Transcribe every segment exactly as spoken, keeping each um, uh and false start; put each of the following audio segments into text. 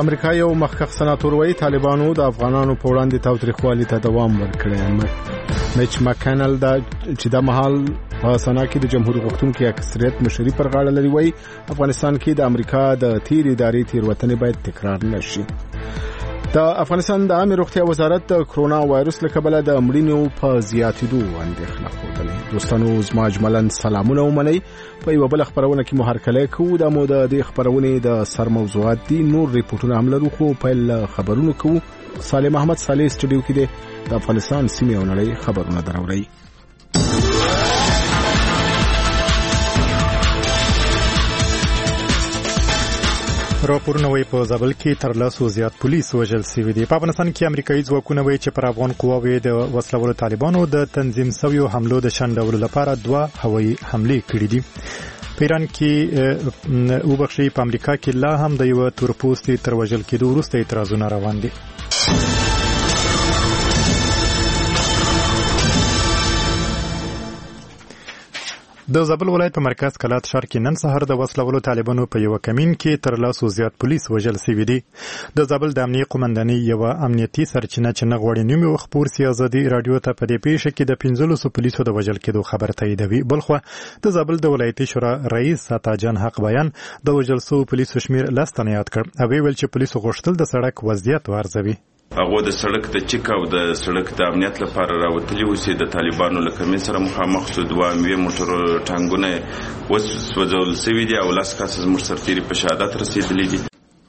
امریکا یو مخکښ سناتور وایي طالبانو د افغانانو په وړاندې تاوتریخوالي ته دوام ورکړی. میچ مکینل دا چې د مهال په سنا کې د جمهوریت غوښتونکو اکثریت مشري پر غاړه لري وایي افغانستان کې د امریکا د تیر ادارې تیروتنې باید تکرار نشي. د افغانستان د عامه روغتیا وزارت د کرونا وایرس له کبله د مړینو په زیاتېدو اندېښنه ښودلې. دوستانو زما اجمالاً سلامونه ومنئ. په یوه بله خپرونه کې مو هرکلی کوو. دا مو د دې خپرونې د سر موضوعات دي. نور ریپورټونه هم لرو خو پیل خبرونو کوو. صالح محمد صالح سټوډیو کې دی د افغانستان سیمې او نړۍ خبرونه دراوړي. راپورونه وایي په زابل کې تر لسو زیات پولیس وژل شوي دي. په افغانستان کې امریکایي ځواکونه وایي چې پر افغان قواوې د وسلوالو طالبانو د تنظیم شویو حملو د شنډولو لپاره دوه هوایي حملې کړې دي. په ایران کې وبخښئ په امریکا کې لا هم د یوه تورپوستي تر وژل کېدو وروسته اعتراضونه روان دي. د زابل ولایت په مرکز کلات ښار کې نن سهار د وسلوالو طالبانو په یو کمین کې تر لاسو زیات پولیس وژل شوي دي. د زابل د امنیتي قومندانۍ یو امنیتي سرچینه چې نه غواړي نوم یې خپور سي ازادي رادیو ته په دې پیښه کې د پنځلسو پولیسو د وژل کېدو خبر تاییدوي. بلخو د زابل د ولایتي شورا رئیس ساتاجان حق بیان د وژل شوو پولیسو شمیر لس تنه یاد کړ. هغوی ویل چې پولیسو غوښتل د سړک وضعیت وارزوي. هغه د سړک د چک او د سړک د امنیت لپاره راوتلي وسی د طالبانو له کمین سره مخامخ شو. دوه اموي موټر ټانګونه وسوځول شوي دي او لاس کاس زموږ سرتیري په شهادت رسیدلي دي.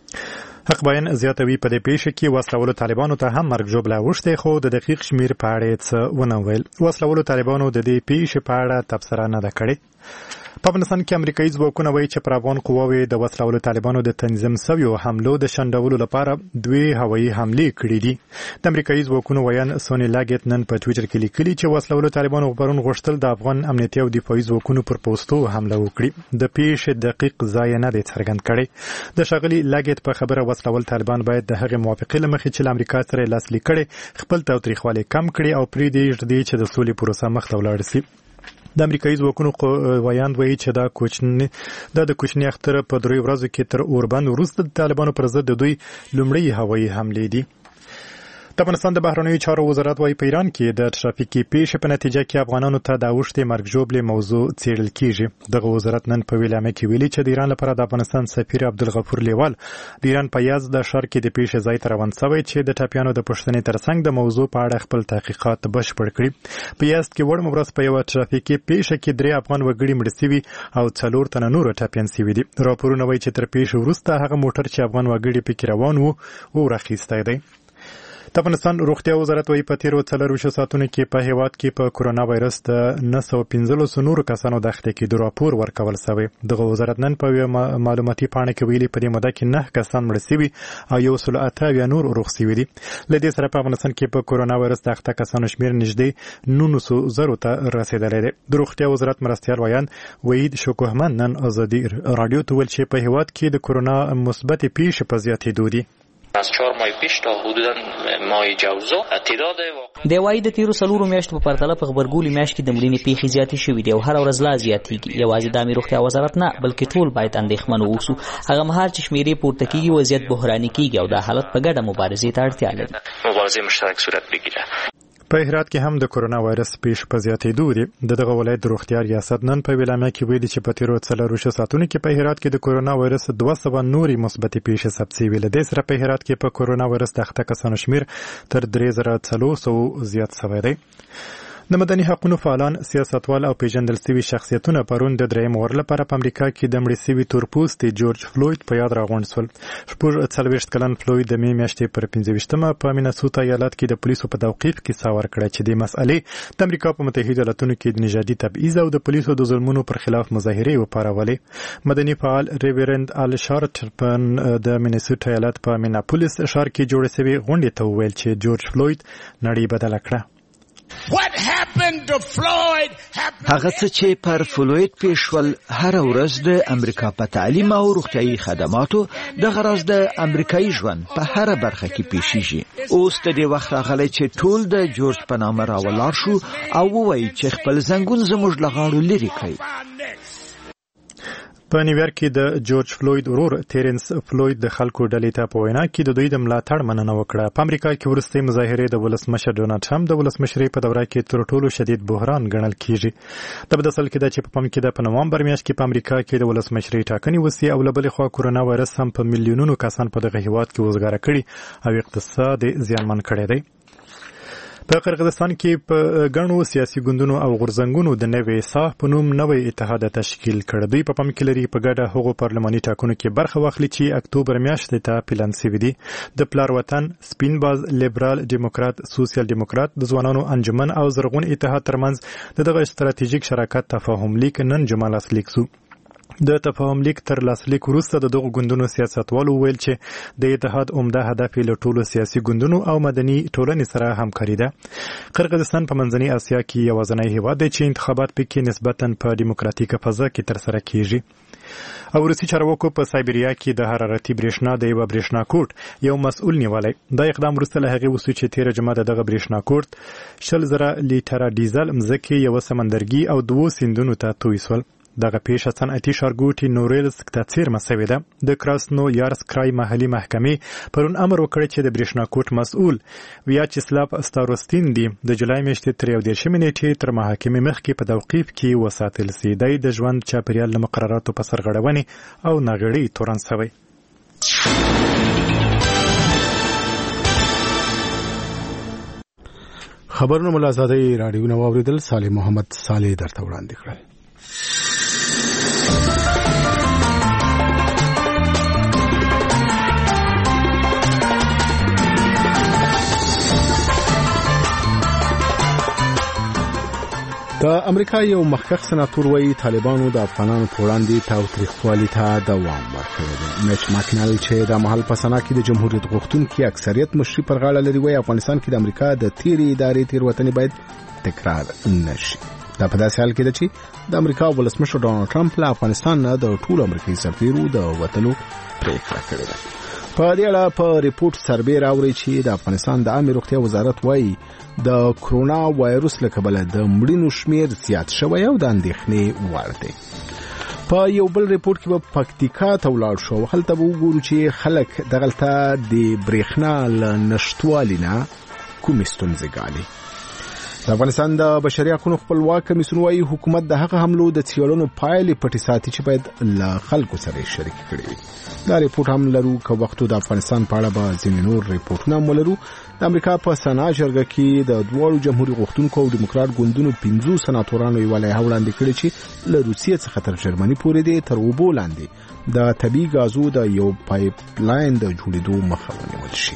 حق بیان زیاتوي په دې پیښه کې وسلوالو طالبانو ته هم مرګ ژوبله اوښتې خو د دقیق شمیر په اړه څه ونه ویل. وسلوالو طالبانو د دې پیښې په اړه تبصره نه ده کړې. په افغانستان کې امریکایي ځواکونه وایي چې پر افغان قواوې د وسلوالو طالبانو د تنظیم شویو حملو د شنډولو لپاره دوی هوایي حملې کړې دي. د امریکایي ځواکونو ویان سونی لاګیټ نن په ټویټر کې لیکلي چې وسلوالو طالبانو پرون غوښتل د افغان امنیتي او دفاعي ځواکونو پر پوستو حمله وکړي. د پیښې دقیق ځای نه دی څرګند کړی. د ښاغلي لاګیټ په خبره وسلوال طالبان باید د هغې موافقې له مخې چې له امریکا سره یې لاسلیک کړی خپل تاوتریخوالی کم کړي او پرېږدي چې د سولې پروسه مخ ته ولاړه سي. د امریکایي ځواکونو ویاند وایي چې دا کوچنی دا د کوچني اختر په درې ورځو کې تر اوربند وروسته د طالبانو پر ضد د دوی لومړی هوایي حملې دي. د افغانستان د بهرنیو چارو وزارت وایي په ایران کې د ترافیکي پیښې په نتیجه کې افغانانو ته د اوښتې مرګ ژوبلې موضوع څېړل کېږي. دغه وزارت نن په ویلامه کې ویلي چې د ایران لپاره د افغانستان سفیر عبدالغفور لیوال د ایران په یزد د ښار کې د پیښې ځای ته روان شوی چې د ټاپیانو د پوښتنې ترڅنګ د موضوع په اړه خپل تحقیقات بشپړ کړي. په یزد کې وړمه ورځ په یوه ترافیکي پیښه کې درې افغان وګړي مړه شوي او څلور تنه نور ټاپیان شوي دي. راپورونه وایي چې تر پیښې وروسته هغه موټر چې افغان وګړي پکې روان وو ورخیستی دی. د افغانستان روغتیا وزارت وایي په تیرو څلرویشتو ساعتونو کې په هیواد کې په کرونا وایرس د نهه سوه پنځلسو نورو کسانو د اخته کېدو راپور ورکول شوی. دغه وزارت نن په یوه معلوماتي پاڼه کې ویلي په دې موده کې نهه کسان مړه شوي او یو سل اته اویا نور روغ شوي دي. له دې سره په افغانستان کې په کرونا وایرس د اخته کسانو شمېر نږدې نولسو زرو ته رسېدلی دی. د روغتیا وزارت مرستیال ویان وحید شکوهمن نن ازادي راډیو ته ویل چې په هیواد کې د کرونا مثبتې پیښې په زیاتېدو دي. از چهار ماه پیش تا حدودا ماه جوزا تعداد د وای د تیرو سلورو میاشتو په پرتله په خبرګولي میاشت کې د مړینې پیښې زیاتې شوې دي او هر ورځ لا زیاتېږي. یوازې د عامه روغتیا وزارت نه بلکې ټول باید اندېښمن واوسو. هغه مهال چې شمیرې پورته کېږي وضعیت بحراني کېږي او دا حالت په ګډه مبارزې ته اړتیا لري. مبارزه مشترک صورت بگیره. په هرات کې هم د کرونا وایرس پیښې په زیاتېدو دي. د دغه ولایت د روغتیا ریاست نن په ویلامه کې ویلي چې په تیرو څلرویشتو ساعتونو کې په هرات کې د کرونا وایرس دوه سوه نورې مثبتې پیښې ثبت شوي. له دې سره په هرات کې په کرونا وایرس د اخته کسانو شمېر تر درې زره څلور سوه زیات شوی دی. د مدني حقوقو فعالان سیاستوال او پیژندل شوي شخصیتونه پرون د درېیم وار لپاره په امریکا کې د مړه شوي تورپوستي جورج فلوید په یاد راغونډ شول. شپږ څلوېښت کلن فلوید د مې میاشتې پر پنځه ویشتمه په مینسوتا ایالت کې د پولیسو په توقیف کې سا ورکړه چې د مسئلې د امریکا په متحده ایالتونو کې د نژادي تبعیض او د پولیسو د ظلمونو پر خلاف مظاهرې وپارولې. مدني فعال ریورند ال شارټپن د مینسوتا ایالت په میناپولیس ښار کې جوړه شوې غونډې ته وویل چې جورج فلوید نړۍ بدله کړه. هغه څه چې پر فلوید پیښول هر ورځ د امریکا په تعلیم او روغتیايي خدماتو د غرض د امریکایي ژوند په هر برخه کې پیښیږي. اوس د دې وخت راغلی چې ټول د جورج په نامه راولاړ شو او ووایي چې خپل زنګون زموږ له غاړو لرې کړئ. په نیویارک کې د جورج فلوید ورور تیرنس فلوید د خلکو ډلې ته په وینا کې د دوی د ملاتړ مننه وکړه. په امریکا کې وروستۍ مظاهرې د ولسمشر ډونالډ ټرمپ د ولسمشرۍ په دوره کې تر ټولو شدید بحران ګڼل کیږي. د بدسل کې د چې په پم کې د په نوامبر میاشت کې په امریکا کې د ولسمشرۍ ټاکنې وسي او لبلې خوا کورونا وایرس هم په میلیونونو کسان په دغه هیواد کې وزګاره کړي او اقتصاد زیانمن کړی دی. په قرغیزستان کې په ګڼو سیاسي ګوندونو او غورځنګونو د نوې ساه په نوم نوې اتحاد تشکیل کړ. دوی په پام کې لري په ګډه هغو پارلماني ټاکنو کې برخه واخلي چې اکتوبر میاشتې ته پلان شوی دی. د پلار وطن، سپین باز، لیبرال ډیموکرات، سوسیال ډیموکرات د ځوانانو انجمن او زرغون اتحاد ترمنځ دغه ستراتیژیک شراکت تفاهم لیک نن جمعه لاسلیک شو. د تفاهم لیک تر لاسلیک وروسته د دغو ګوندونو سیاستوالو ویل چې د اتحاد عمده هدف له ټولو سیاسي ګوندونو او مدني ټولنې سره همکاري ده. قرغیزستان په منځنۍ اسیا کې یوازینی هیواد دی چې انتخابات پکې نسبتاً په دیموکراتیکه فضا کې ترسره کیږي. او روسي چارواکو په سایبریا کې د حرارتي برېښنا د یو برېښنا کوټ یو مسؤل نیولی. دا اقدام وروسته له هغې وسو چې تیره جمعه دغه برېښنا کوټ شل زره لیټره ډیزل مځکې یوه سمندرګي او دوو سیندونو ته توی سول. دغه پیښه صنعتي ښارګوټي نورېلسک ته څیرمه سوې ده. د کراسنو یارسکرای محلي محکمې پرون امر وکړ چې د برېښنا کوټ مسؤل ویاچسلاف ستاروستین دی د جولای میاشتې تر یو دېرشمې نیټې تر محاکمې مخکې په توقیف کې وساتل سي. دی د ژوند چاپیریال له مقرراتو په سرغړونې او ناغېړۍ تورن سوی. خبرونه ملا آزادۍ راډیو نو واوریدل. صالح محمد صالح درته وړاندې کړل. د امریکا یو مخکښ سناتور وایي طالبانو د افغانانو په وړاندې تاوتریخوالي ته دوام ورکړی دی. میچ ماکنل چې د مهال په سنا کې د جمهوریت غوښتونکي اکثریت مشري پر غاړه لري وایي افغانستان کې د امریکا د تیرې ادارې تېروتنې باید تکرار نشي. دا په داسې حال کې ده چې د امریکا ولسمشر ډونالډ ټرمپ له افغانستان نه د ټولو امریکایي سفیرو د وتلو پریکړه کړې ده. په دې اړه په ریپورت سروې راوړی چې د افغانستان د عامه روغتیا وزارت وایي د کرونا وایرس له کبله د مړینو شمیر زیات شوی او د اندېښنې وړ دی. په یو بل ریپورت کې به پکتیکا ته ولاړ شو. هلته به وګورو چې خلک دغلته د برېښنا له نشتوالي نه کومې ستونزې ګالي. د افغانستان د بشري حقوقو خپلواک کمیسیون وايي حکومت د هغه حملو د څېړنو پایلې پټې ساتي چې باید له خلکو سره شریک کړي وي. دا ریپورت هم لرو که وختو د افغانستان په اړه به ځینې نور ریپورتونه هم ولرو. د امریکا په سنا جرګه کې د دواړو جمهوریت غوښتونکو او دیموکرات ګوندونو پنځو سناتورانو یوه لایحه وړاندې کړې چې له روسیې څخه تر جرمني پورې دی تر اوبو لاندې د طبیعي ګازو د یو پایپ لاین د جوړېدو مخه ونیول شي.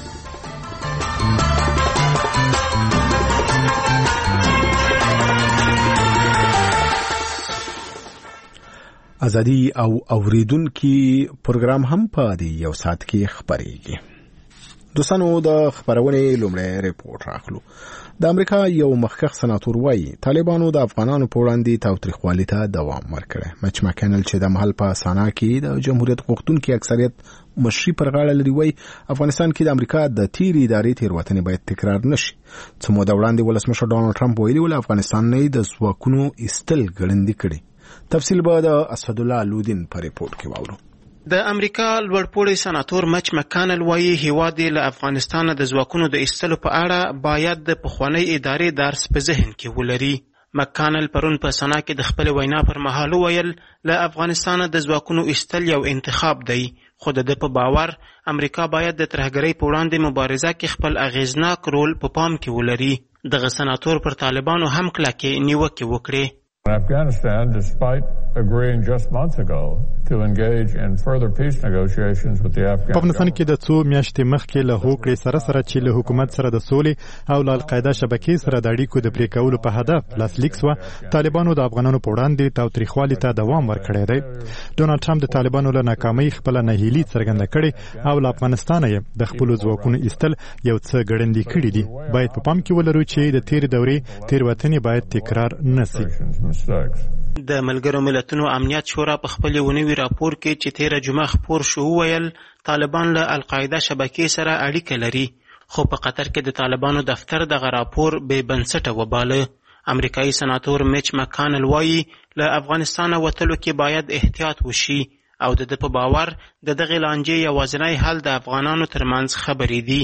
ازادي او اوریدونکو پروګرام هم په دې یو ساعت کې خبرېږي. دوستانو د خبرونې لومړی ریپورت راخلو. د امریکا یو مخکښ سناتور وایي طالبانو د افغانانو په وړاندې تاوتریخوالي ته دوام ورکړی. مچ ماکنل چې د محل په سانا کې د جمهوریت غوښتونکي اکثریت مشري پر غاړه لري وایي افغانستان کې د امریکا د تیرې ادارې تېروتنې باید تکرار نشي. څه موده وړاندې ولسمشر ډونالډ ټرمپ ویلي ول افغانستان نه د ځواکونو ایستل ګړندي کړي. تفصیل به د اسدالله لودین په ریپورت کې واورو. د امریکا لوړپوړی سناتور مچ مکانل وایي هیواد له افغانستان د ځواکونو د ایستلو په اړه باید د پخوانۍ ادارې درس په ذهن کې ولري. مکانل پرون په سنا کې د خپل وینا پر مهال ویل له افغانستان د ځواکونو ایستل یو انتخاب دی، خو د په باور امریکا باید د ترهګرۍ په وړاندې مبارزه کې خپل اغیزناک رول په پام کې ولري. دغه سناتور پر طالبانو هم کلکې نیوکې وکړې. Afghanistan, despite agreeing just months ago to engage in further peace negotiations with the Afghan په افغانستان کې د څو میاشتې مخکې له هوکړې سره سره چې له حکومت سره د سولې او له القاعده شبکې سره د اړیکو د پرې کولو په هدف لاسلیک سوه، طالبانو د افغانانو په وړاندې تاوتریخوالي ته دوام ورکړی دی. ډونالډ ټرمپ د طالبانو له ناکامۍ خپله ناهیلي څرګنده کړې او له افغانستانه یې د خپلو ځواکونو ایستل یو څه ګړندي کړي دي. باید په پام کې ولرو چې د تېرې دورې تېروتنې باید تکرار نه سي. د ملګرو ملتونو امنیت شورا په خپل یو نوي راپور کې چې تیره جمعه خپور شو ویل طالبان له القاعده شبکې سره اړیکه لري، خو په قطر کې د طالبانو دفتر دغه راپور بې بنسټه وباله. امریکایي سناتور میچ مکانل وایي له افغانستانه وتلو کې باید احتیاط وشي او د ده په باور د دغې لانجې یوازینی حل د افغانانو ترمنځ خبرې دي.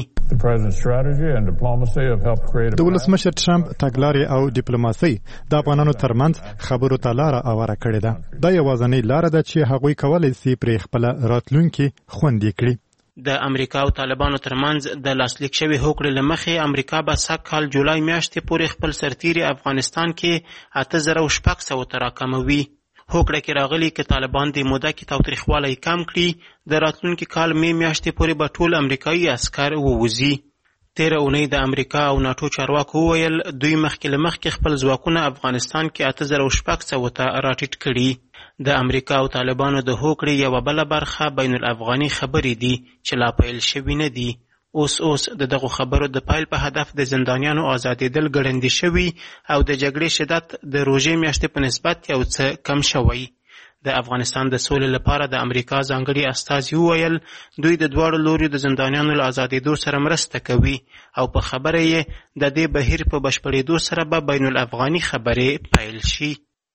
د ولسمشر ټرمپ تګلارې او ډیپلوماسي د افغانانو ترمنځ خبرو ته لاره اواره کړې ده. دا یوازینی لاره ده چې هغوی کولی سي پرې خپله راتلونکي خوندي کړي. د امریکا او طالبانو ترمنځ د لاسلیک شوې هوکړې له مخې امریکا به سږ کال جولای میاشتې پورې خپل سرتیري افغانستان کې اته زره شپږ سوه ته راکموي. هوکړه کې راغلي که طالبان د موده کې تاوتریخوالی کم کړي د راتلونکي کال مې میاشتې پورې به ټول امریکایي عسکر ووځي. تېره اونۍ د امریکا او ناټو چارواکو وویل دوی مخکې له مخکې خپل ځواکونه افغانستان کې اته زره شپږ سوه ته راټیټ کړي. د امریکا او طالبانو د هوکړې یوه بله برخه بین الافغاني خبرې دي چې لا پیل شوي نه دي. اوس اوس د دغو خبرو د پیل په هدف د زندانیانو آزادېدل ګړندي شوي او د جګړې شدت د روژې میاشتې په نسبت یو څه کم شوی. د افغانستان د سولې لپاره د امریکا ځانګړي استازي وویل دوی د دواړو لوریو د زندانیانو له آزادېدو سره مرسته کوي او په خبره یې د دې بهیر په بشپړېدو سره به بین الافغاني خبرې پیل شي.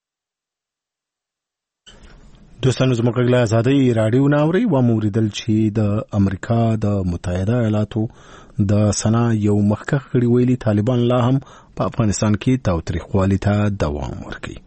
دوستانو زموږ غږ له ازادۍ راډیو نه اورئ. واوریدل چې د امریکا د متحده ایالاتو د سنا یو مخکښ غړي ویلي طالبان لا هم په افغانستان کې تاوتریخوالي ته دوام ورکوي.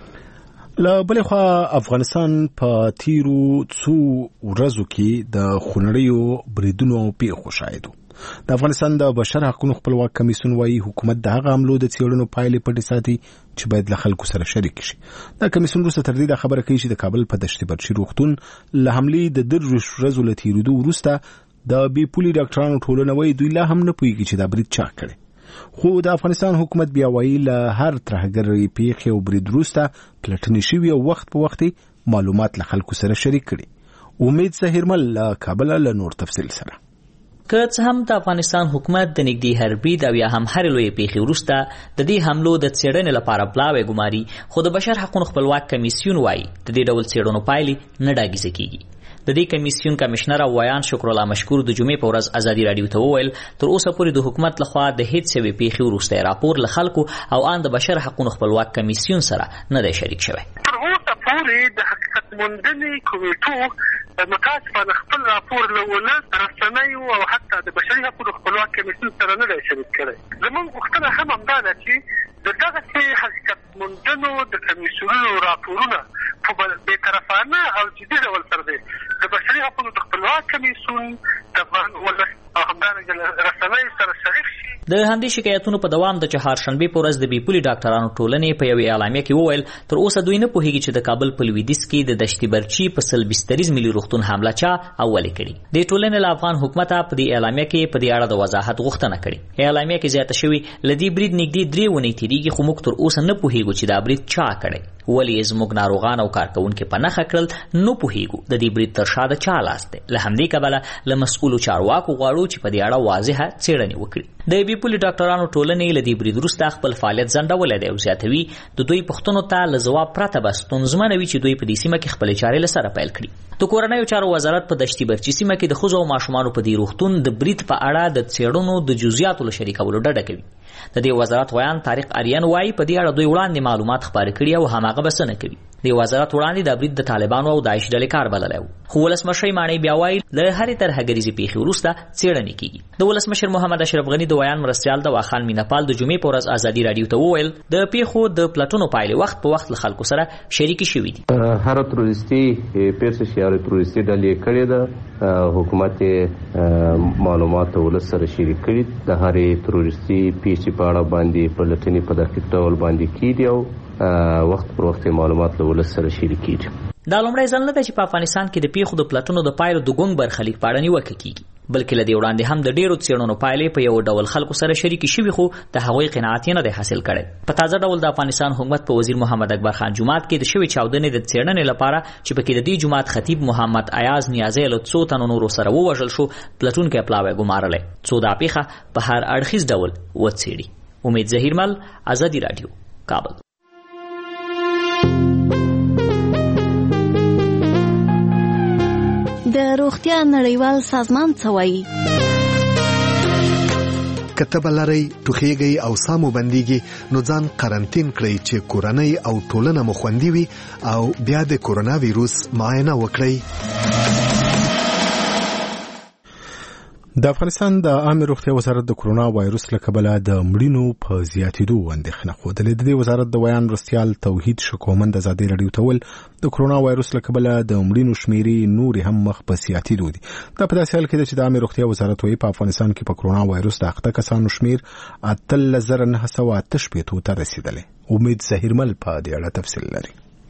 له بلې خوا افغانستان په تیرو څو ورځو کې د خونړیو بریدونو او پیښو شاهد و. د افغانستان د بشر حقوقو خپلواک کمیسیون وايي حکومت د هغه عملو د څېړنو پایلې پټې ساتي چې باید له خلکو سره شریک شي. دا کمیسیون وروسته تر دې دا خبره کوي چې د کابل په دشت برچي روغتون له حملې د دېرشو ورځو له تېرېدو وروسته د بې پولي ډاکټرانو ټولنه وايي دوی لا هم نه پوهېږي چې دا برید چا کړی. خو د افغانستان حکومت بیا وايي له هر ترهګرۍ پیښې او برید وروسته پلټنې شوي او وخت په وخت معلومات له خلکو سره شریک کړي. امید ظهیرمل له کابل له نور تفصیل سره. که څه هم د افغانستان حکومت د نږدې هر برید او یا هم هرې لویې پیښې وروسته د دې حملو د څېړنې لپاره بلاوی ګماري، خو د بشر حقوقو خپلواک کمیسیون وايي د دې ډول څېړنو پایلې نه ډاګیزه کیږي. د دې کمیسیون کمشنر او ویان شکر الله مشکور د جمعې په ورځ ازادي راډیو ته وویل تر اوسه پورې د حکومت لخوا د هیڅ یوې پیښې وروسته راپور له خلکو او ان د بشر حقوقو خپلواک کمیسیون سره نه دی شریک شوی. تر اوسه پورې د حقیقت موندنې کمیټو متاسفانه خپل راپور له ولس رسنیو او حتی د بشري حقوقو خپلواک کمیسیون سره نه دی شریک کړی. زموږ غوښتنه هم همدا ده چې د دغسې حقیقت موندنو د کمیسیونونو راپورونه په بېطرفانه او جدي ډول سره دی د بشري حقوقو د خپلواک کمیسیون د ولس او همدارنګه رسنیو سره شریک شي. د همدې شکایتونو په دوام د چهارشنبې په ورځ د بې پولي ډاکټرانو ټولنې په یوې اعلامیه کې وویل تر اوسه دوی نه پوهېږي چې د کابل په لویدیځ کې د دشتي برچي په سل بستریز ملي روغتون حمله چا او ولې کړې. دې ټولنې له افغان حکومته په دې اعلامیه کې په دې اړه د وضاحت غوښتنه کړې. اعلامیه کې زیاته شوې له دې برید نږدې درې اونۍ تېرېږي خو موږ تر اوسه نه پوهېږو چې دا برید چا کړی، ولې زموږ ناروغان او کارکوونکي په نښه کړل، نه پوهېږو د دې برید تر شا د چا لاس دی. له همدې کبله له مسؤلو چارواکو غواړو چې په دې اړه واضحه څېړنې وکړي. د بې پولي ډاکټرانو ټولنې له دې برید وروسته خپل فعالیت ځنډولی دی او زیاتوي د دوی پوښتنو ته له ځواب پرته به ستونزمنه وي چې دوی په دې سیمه کې خپلې چارې له سره پیل کړي. د کورنیو چارو وزارت په دشتي برچي سیمه کې د ښځو او ماشومانو په دې روغتون د برید په اړه د څېړنو د جزئیاتو له شریکولو ډډه کوي. د دې وزارت ویان طارق اریان وایي په دې اړه دوی وړاندې معلومات خپاره کړي او هماغه بس نه کوي. د وزارت وړاندې د برید د طالبانو او داعش ډلې کار بللی و، خو ولسمشر ماڼۍ بیا وایي له هرې ترهګریزې پیښې وروسته څېړنې کیږي. د ولسمشر محمد اشرف غني د ویان مرستیال د واخان مینپال د جمعې په ورځ ازادي راډیو ته وویل د پیښو د پلټنو پایلې وخت په وخت له خلکو سره شریکې شوي دي. هر تروریستي پیښه چې هر تروریستي ډلې کړې ده حکومت معلومات ولس سره شریک کړي. د هرې تروریستي پیښې په اړه باندې پلټنې په دقیق ډول باندې کیږي او وخت پر وخت معلومات له ولس سره شریک کیږي. دا لومړی ځل نه دی چې په افغانستان کې د پیښو د پلټنو د پایلو د ګونګ برخلیک په اړه نیوکه کیږي، بلکې له دې وړاندې هم د ډیرو څېړنو پایلې په یو ډول خلکو سره شریکې شوي خو د هغوی قناعت یې نه دی حاصل کړی. په تازه ډول د افغانستان حکومت په وزیر محمد اکبر خان جومات کې د شوې چاودنې د څېړنې لپاره چې پکې د دې جومات خطیب محمد ایاز نیازی له څو تنو نورو سره ووژل شو پلټونکی پلاوی ګمارلی څو دا پیښه په هر اړخیز ډول وڅېړي. امید ظهیرمل، ازادي راډیو، کابل. د روغتیا نړیوال سازمان څه وایي؟ کتب لري ټوخیږي او سامو بنديږي نو ځان قرنټین کړئ چې کورنۍ او ټولنه مو خوندي وي او بیا د کورونا وایروس معاینه وکړئ. د افغانستان د عامه روغتیا وزارت د کرونا وایروس له کبله د مړینو په زیاتېدو اندېښنه خوده. د دې وزارت د بیان مرستیال توحید شکومند ازادي رادیو ته ول د کرونا وایروس له کبله د مړینو شمیرې نور هم مخ په زیاتېدو دي. دا په داسې حال کې چې د عامه روغتیا وزارت وايي په افغانستان کې په کرونا وایروس د اخته کسانو شمیر اتل زره نه سوه اته شپېته ته رسیدلی. امید زهیرمل په دې اړه تفصیل لري.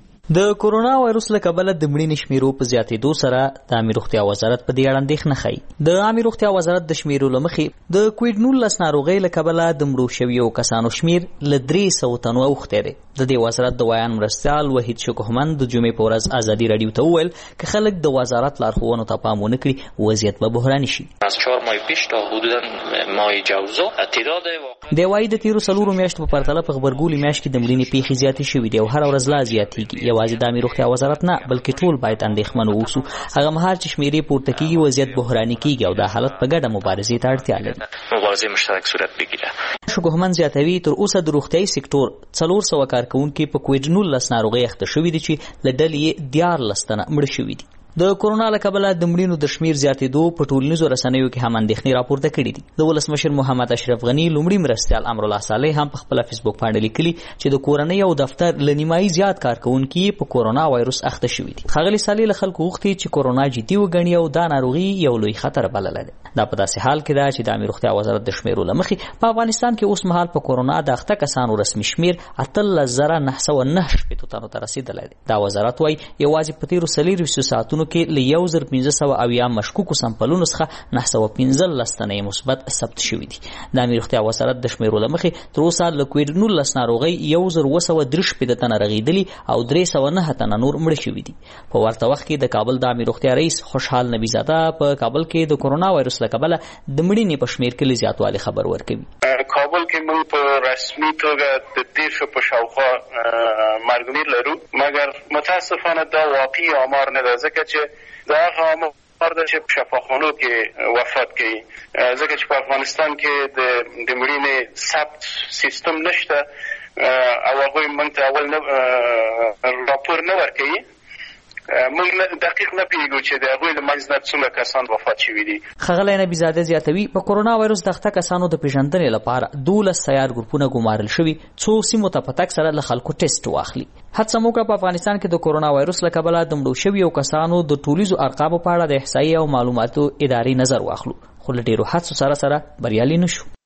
د کورونا وایروس له کبله د مړینې شمیرو په زیاتېدو سره د عامه روغتیا وزارت په دې اړه اندېښنه ښيي. د عامه روغتیا وزارت د شمیرو له مخې د کووډ نولس ناروغۍ له کبله د مړو شویو کسانو شمیر له درې سوه تنو اوښتی دی. د دې وزارت د بیان مرستیال وحید شکوهمند د جمعې په ورځ ازادي رادیو ته وویل که خلک د وزارت لارښوونو ته پام ونه کړي وضعیت به بحراني شي. از چهار ماه پیش تا حدودا ماه جوزا تعداد د وايي د تیرو څلورو میاشتو په پرتله په غبرګولي میاشت کې د مړینې پیښې زیاتې شوې دي او هر ورځ لا زیاتېږي. یوازې د عامه روغتیا وزارت نه بلکې ټول باید اندېښمن واوسو. هغه مهال چې شمیرې پورته کېږي وضعیت بحراني کېږي او دا حالت په ګډه مبارزې ته اړتیا لري. مبارزه مشترک صورت بگیره. شکوهمند زیاتوي تر اوسه د روغتیايي سکتور څلور سوه کارکوونکي په کووډ نولس ناروغۍ اخته شوي دي چې له ډلې یې دیارلس تنه مړه شوي دي. د کورونا له کبله د مړینو د شمیر زیاتېدو په ټولنیزو رسنیو کې هم اندېښنې راپورته کړي دي. د ولسمشر محمد اشرف غني لومړي مرستیال امرالله صالح هم په خپله فیسبوک باندې لیکلي چې د کورنۍ او دفتر له نیمایي زیات کارکوونکي په کورونا وایروس اخته شوي دي. ښاغلي صالح له خلکو غوښتي چې کورونا جدي وګڼي او دا ناروغي یو لوی خطر بللی دی. دا په داسې حال کې ده چې د عامه روغتیا وزارت د شمیرو له مخې په افغانستان کې اوس مهال په کورونا د اخته کسانو رسمي شمیر اتلس زره نه سوه نه شپېتو تنو ته رسېدلی دی. دا وزارت وایي یوازې په تېرو څلېرویشتو ساعتونو کې له یو زر پنځه سوه اویا مشکوکو سمپلونو څخه نه سوه پنځلس تنه مثبت ثبت شوي دي. د عامه روغتیا وزارت د شمیرو له مخې تر اوسه له کووډ نولس ناروغۍ یو زر اووه سوه درې شپېته تنه رغېدلي او درې سوه نه تنه نور مړه شوي دي. په ورته وخت کې د کابل د عامه روغتیا رئیس خوشحال نبیزاده په کابل کې د کورونا وایروس له کبله د مړینې په شمیر کې له زیاتوالي خبر ورکوي. کابل کې موږ په رسمي توګه د دیرشو په شاوخوا مرګ لرو، مګر متاسفانه دا واقعي آمار نه ده، ځکه چې دا هغه آمار ده چې په شفاخانو کې وفات کوي، ځکه چې په افغانستان کې د د مړینې ثبت سیستم نشته او هغوی موږ ته اول راپور نه ورکوي. موږ دقیق نه پوهېږو چې د هغوی له منځ نه څومره کسان وفات شوي دي. ښاغلی نبیزاده زیاتوي په کورونا وایروس د اخته کسانو د پیژندنې لپاره دولس سیار ګروپونه ګمارل شوي څو سیمو ته په تګ سره له خلکو ټیسټ واخلي. هڅه موږ په افغانستان کې د کورونا وایروس له کبله د مړو شویو کسانو د ټولیزو ارقامو په اړه د احصایې او معلوماتو ادارې نظر واخلو، خو له ډېرو هڅو سره سره بریالي نه شو.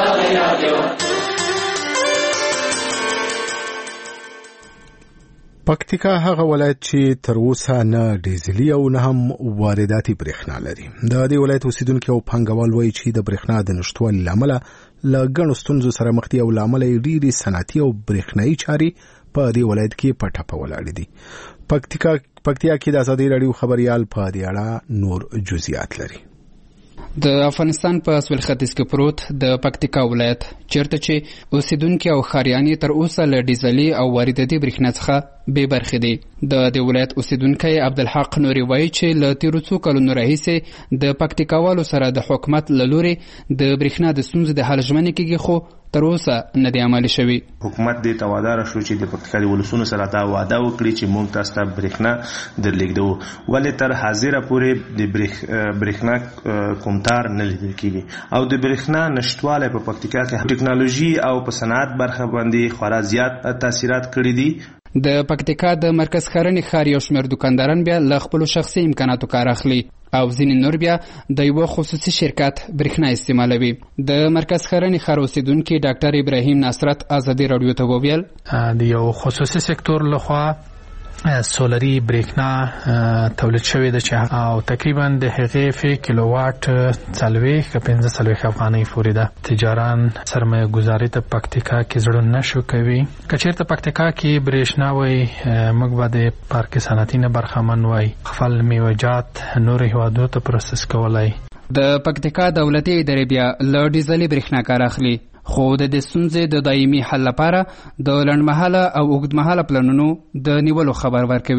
پکتیکا هغه ولایت چې تر اوسه نه ډیزلي او نه هم وارداتي برېښنا لري. د دې ولایت اوسیدونکي او پانګوال وایي چې د برېښنا د نشتوالي له امله له ګڼو ستونزو سره مخ دي او له امله یې ډېرې صنعتي او برېښنایي چارې په دې ولایت کې په ټپه ولاړې دي. پکتیکا پکتیا کې د ازادي راډیو خبریال په دې اړه نور جزئیات لري. د افغانستان په سویل ختیځ کې پروت د پکتیکا ولایت چیرته چې اوسیدونکي او ښاریان تر اوسه له ډیزلي او وارداتي برېښنا څخه بې برخې دي. د دې ولایت اوسیدونکی عبدالحق نوري وایي چې له تېرو څو کلونو راهیسې د پکتیکاوالو سره د حکومت له لورې د برېښنا د ستونزې د حل ژمنې کېږي، خو تر اوسه نه دی عملي شوي. حکومت دې ته وعده شو چې د پکتیکا د ولسونو سره دا وعده وکړي چې موږ تاسو ته برېښنا درلېږدو، ولې تر حاضره پورې د برېښنا کوم تار نه لیدل کېږي او د برېښنا نشتوالی په پکتیکا کې ټکنالوژي او په صنعت برخه باندې خورا زیات تاثیرات کړي دي. د پکتیکا د مرکز ښارنې ښار یو شمېر دوکانداران بیا له خپلو شخصي امکاناتو کار اخلي او ځینې نور بیا د یوه خصوصي شرکت برېښنا استعمالوي. د مرکز ښارنې ښار اوسیدونکي ډاکټر ابراهیم نصرت ازادي راډیو ته وویل د یو خصوصي سکتور لخوا سولري برېښنا تولید شوې ده چې او تقریبا د هغې فی کیلو واټ څلوېښت که پنځه څلوېښت افغانۍ پورې ده. تجاران سرمایه ګزاري ته پکتیکا کې زړه نه شو کوي. که چېرته پکتیکا کې برېښنا وای موږ به د پارک صنعتي نه برخمن وای، خپل میوه‌جات نورو هېوادونو ته پروسس کولی. د پکتیکا دولتي ادارې بیا له ډیزلي برېښنا کار اخلي، خو د دې ستونزې د دایمي حل لپاره د لنډمهاله او اوږدمهاله پلانونو د نیولو خبر ورکوي.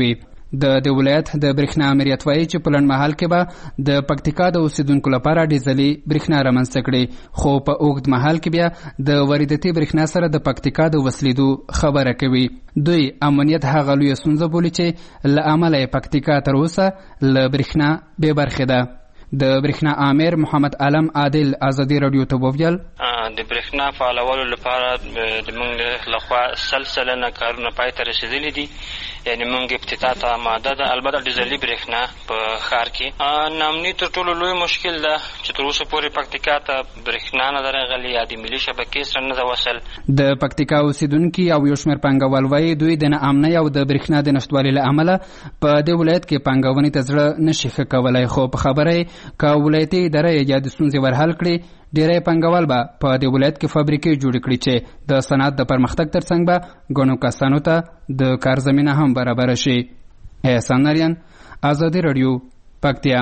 د د ولایت د برېښنا امریت وایي چې په لنډمهال کې به د پکتیکا د اوسیدونکو لپاره ډیزلي برېښنا رامنځته کړي، خو په اوږد مهال کې بیا د وارداتي برېښنا سره د پکتیکا د وصلېدو خبره کوي. دوی امنیت هغه لویه ستونزه بولي چې له امله یې پکتیکا تر اوسه له برېښنا بې برخې ده. د برېښنا امیر محمد علم عادل ازادي رادیو ته وویل د برېښنا فعالولو لپاره د موږ لخوا سل سلنه کارونه پای ته رسېدلي دي، یعنې موږ افتتاح ته آماده ده. البته ډیزلي برېښنا په ښار کې نامني تر ټولو لوی مشکل ده چې تر اوسه پورې پکتیکا ته برېښنا نه ده راغلې یا د ملي شبکې سره نه ده وصل. د پکتیکا اوسیدونکي او یو شمېر پانګوال وایي دوی د ناامنۍ او د برېښنا د نشتوالي له امله په دې ولایت کې پانګونې ته زړه نشي ښه کولی، خو په خبره یې که ولایتي اداره یې یا د ستونزې ورحل کړي ډیری پانګوال به په دې ولایت کې فابریکې جوړې کړي چې د صنعت د پرمختګ ترڅنګ به ګڼو کسانو ته د کار زمینه هم برابره شي. احسان نریان، ازادي رادیو، پکتیا.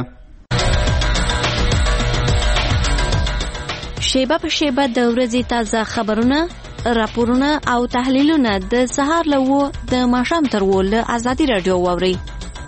شیبه په شیبه د ورځې تازه خبرونه، راپورونه او تحلیلونه د سهار له اوه د ماښام تر اوه له ازادي رادیو واورئ.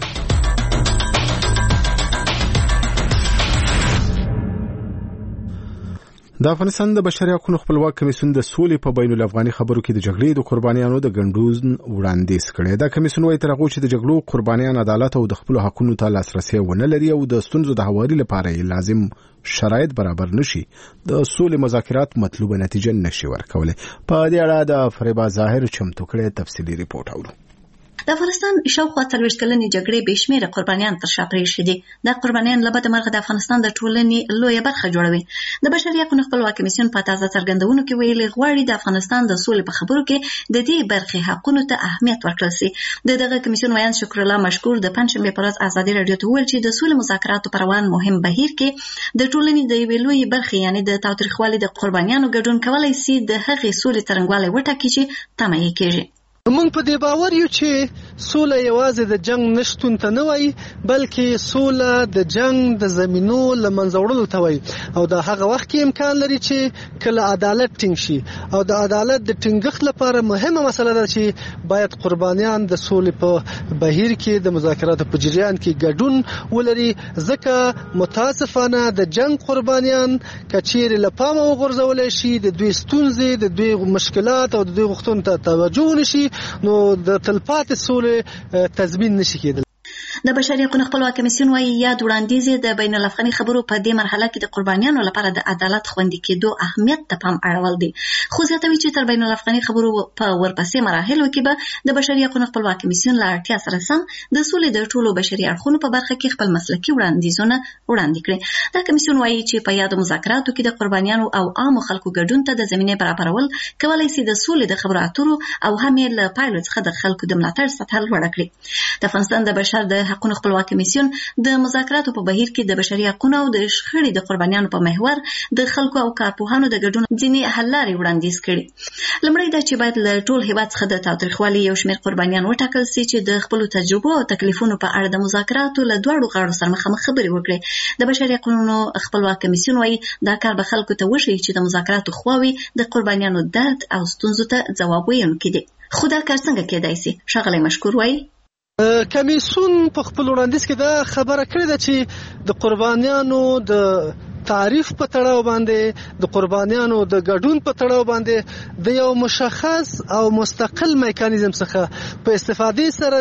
د افغانستان د بشري حقوقو خپلواک کمیسیون د سولې په بین الافغاني خبرو کې د جګړې د قربانیانو د ګډون وړاندیز کړی. دا کمیسیون وايي تر هغه چې د جګړو قربانیان عدالت او د خپل حقوقو ته لاسرسي ونه لري او د ستونزو د هواري لپاره لازم شرایط برابر نشي، د سولې مذاکرات مطلوبه نتیجه نشي ورکولای. په دې اړه د فریبا ظاهر چمتو کړی تفصیلي ریپورت اورو. د افغانستان شاوخوا څلوېښت کلنې جګړې بې شمېره قربانیان تر شا پرېښي دي. دا قربانیان له بده مرغه د افغانستان د ټولنې لویه برخه جوړوي. د بشري حقوقو خپلواک کمیسیون په تازه څرګندونو کې ویلي غواړي د افغانستان د سولې په خبرو کې د دې برخې حقونو ته اهمیت ورکړل شي. د دغه کمیسیون ویان شکر الله مشکور د پنځشنبې په ورځ ازادي رادیو ته وویل چې د سولې مذاکراتو پر روان مهم بهیر کې د ټولنې د یوې لویې برخې یعنې د تاوتریخوالي د قربانیانو ګډون کولی شي د هغې سولې څرنګوالی وټاکي چې تمه یې کېږي. موږ په دې باور یو چې سوله یوازې د جنگ نشتون ته نه وایي، بلکې سوله د جنگ د زمینو له منځه وړلو ته وایي، او د هغه وخت کې امکان لري چې کله عدالت ټینګ شي. او د عدالت د ټینګښت لپاره مهمه مسله ده چې باید قربانیان د سولې په بهیر کې د مذاکراتو په جریان کې ګډون ولري، ځکه متاسفانه د جنگ قربانیان که چیرې له پامه وغورځولی شي د دوی ستونزې، د دوی مشکلات او د دوی غوښتنو ته توجه ونشي، نو د تلپاتې سولې تضمین نشي کېدل. د بشري حقوقو خپلواک کمیسیون وايي یاد وړاندیز د بین الافغاني خبرو په دې مرحله کې د قربانیانو لپاره د عدالت خوندي کېدو اهمیت ته پام اړول دي، خو زیاتوي چې تر بین الافغاني خبرو په ورپسې مراحلو کې به د بشري حقوقو خپلواک کمیسیون له اړتیا سره سم د سولې د ټولو بشري اړخونو په برخه کې خپل مسلکي وړاندیزونه وړاندې کړي. دا کمیسیون وايي چې په یادو مذاکراتو کې د قربانیانو او عامو خلکو ګډون ته د زمینې برابرول کولی شي د سولې د خبرو اترو او هم یې له پایلو څخه د خلکو د ملاتړ سطح لوړه کړي. د افغانستان د بشر د حقوقو خپلواک کمیسیون د مذاکراتو په بهیر کې د بشري حقوقو او د شخړې د قربانیانو په محور د خلکو او کارپوهانو د ګډون ځینې حل لارې وړاندیز کړي. لومړی دا چې باید له ټول هیواد څخه د تاوتریخوالي یو شمېر قربانیان وټاکل شي چې د خپلو تجربو او تکلیفونو په اړه د مذاکراتو له دواړو غاړو سره مخامخ خبرې وکړي. د بشري حقوقو خپلواک کمیسیون وايي دا کار به خلکو ته وښیي چې د مذاکراتو خواوې د قربانیانو درد او ستونزو ته ځواب ویونکي دي. خو دا کار څنګه کېدای شي؟ ښاغلی مشکور وايي کمیسیون په خپل وړاندیز کې دا خبره کړې ده چې د قربانیانو د تعریف په تړاو باندې، د قربانیانو د ګډون په تړاو باندې د یو مشخص او مستقل میکانیزم څخه په استفادې سره